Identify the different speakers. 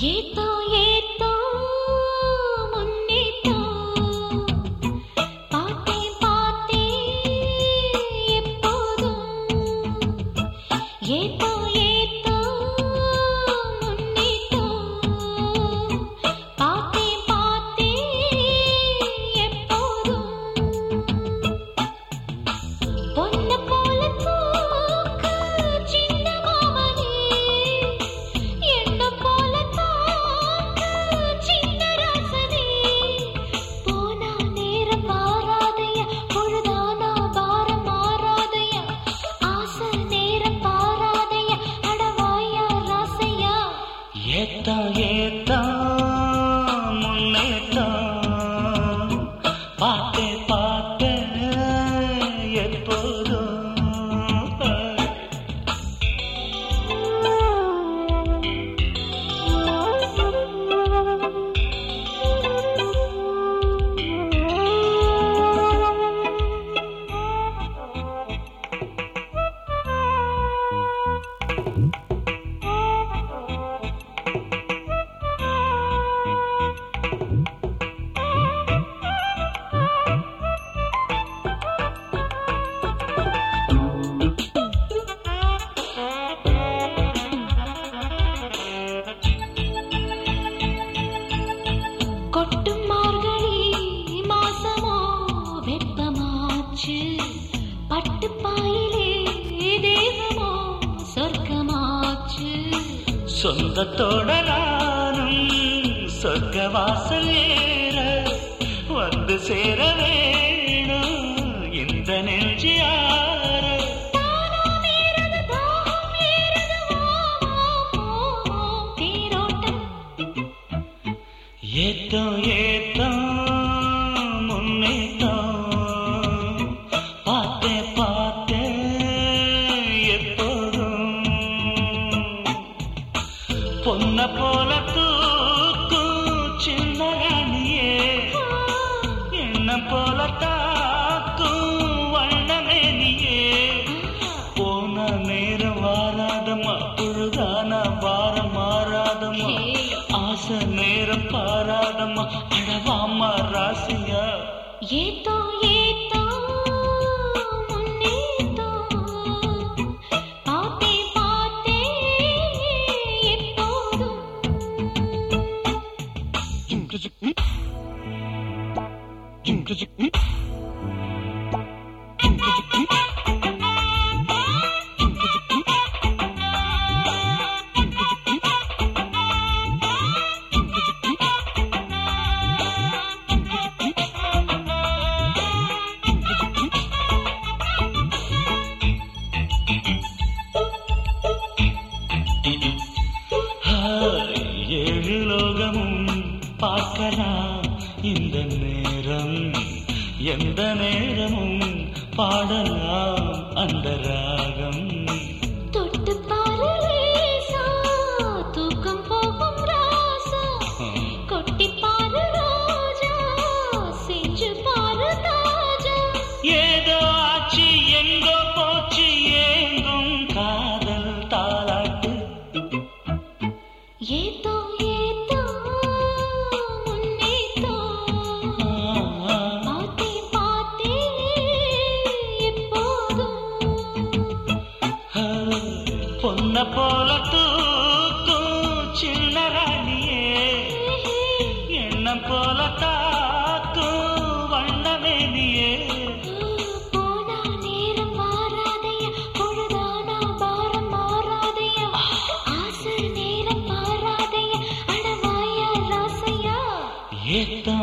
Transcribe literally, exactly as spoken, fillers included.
Speaker 1: ஏத்தோ ஏத்தோ முன்னேத்தோ பாத்தே பாத்தே எப்போதும் ஏத்தோ ஏத்தோ முன்னேத்தோ பாத்தே பாத்தே எப்போதும் பொன்ன போல தூக்கு சின்ன மாமனே என்ன போல தாக்கு சின்ன ராசனே போனா நேரம் மாறாதையா பொழுதானா பாரம் மாறாதையா ஆசை நேரம் பாராதையா அடவாயா ராசையா
Speaker 2: ஏத்தா ஏத்தா முன்னேத்தா பாத்தே பாத்தே எப்போதும்
Speaker 1: கொட்டும் மார்கழி மாசமோ வெப்பமாச்சு பட்டு பாயிலே தேகமோ சொர்க்கமாச்சு
Speaker 2: சொந்தத்தோட நானும் சொர்க்க வாசல் ஏற வந்து சேர வேணும் இந்த நெஞ்சியார
Speaker 1: தானம் ஏறது தாகம் ஏறது வா வா போ தேரோட்டம்
Speaker 2: ஏத்தோ ஏத்தோ முன்னேத்தோ பாத்தே பாத்தே எப்போதும் பொன்ன போல தூக்கும் சின்ன ராணியே என்ன போல தாக்கும் வண்ணமேனியே போன நேரம் வாராதம்மா பொழுதானா பாரம் மாறாதம்மா ஆசை நேரம் பாராதம்மா அடவாமா ராசியா
Speaker 1: ஏத்தோ ஏத்தோ முன்னேத்தோ பாத்தே பாத்தே எப்போதும்
Speaker 2: ஏழு லோகமும் பார்க்கலாம் இந்த நேரம் எந்த நேரமும் பாடலாம் அந்த ராகம்
Speaker 1: தொட்டு பாரு லேசா தூக்கம் போகும் ராசா கொட்டி பாரு ரோஜா செஞ்சு பாரு தாஜா
Speaker 2: ஏதோ ஆச்சு எங்கோ போச்சு ஏங்கும் காதல் தாலாட்டு
Speaker 1: ஏத்தோ ஏத்தோ முன்னேத்தோ பாத்தே பாத்தே எப்போதும்
Speaker 2: பொன்ன போல தூக்கும் சின்ன ராணியே எண்ணம் போல தாக்கும் வண்ணமேனியே
Speaker 1: போனா நேரம் மாறாதையா பொழுதானா பாரம் மாறாதையா ஆசை நேரம் மாறாதையா அடவாயா ராசையா
Speaker 2: ஏத்தா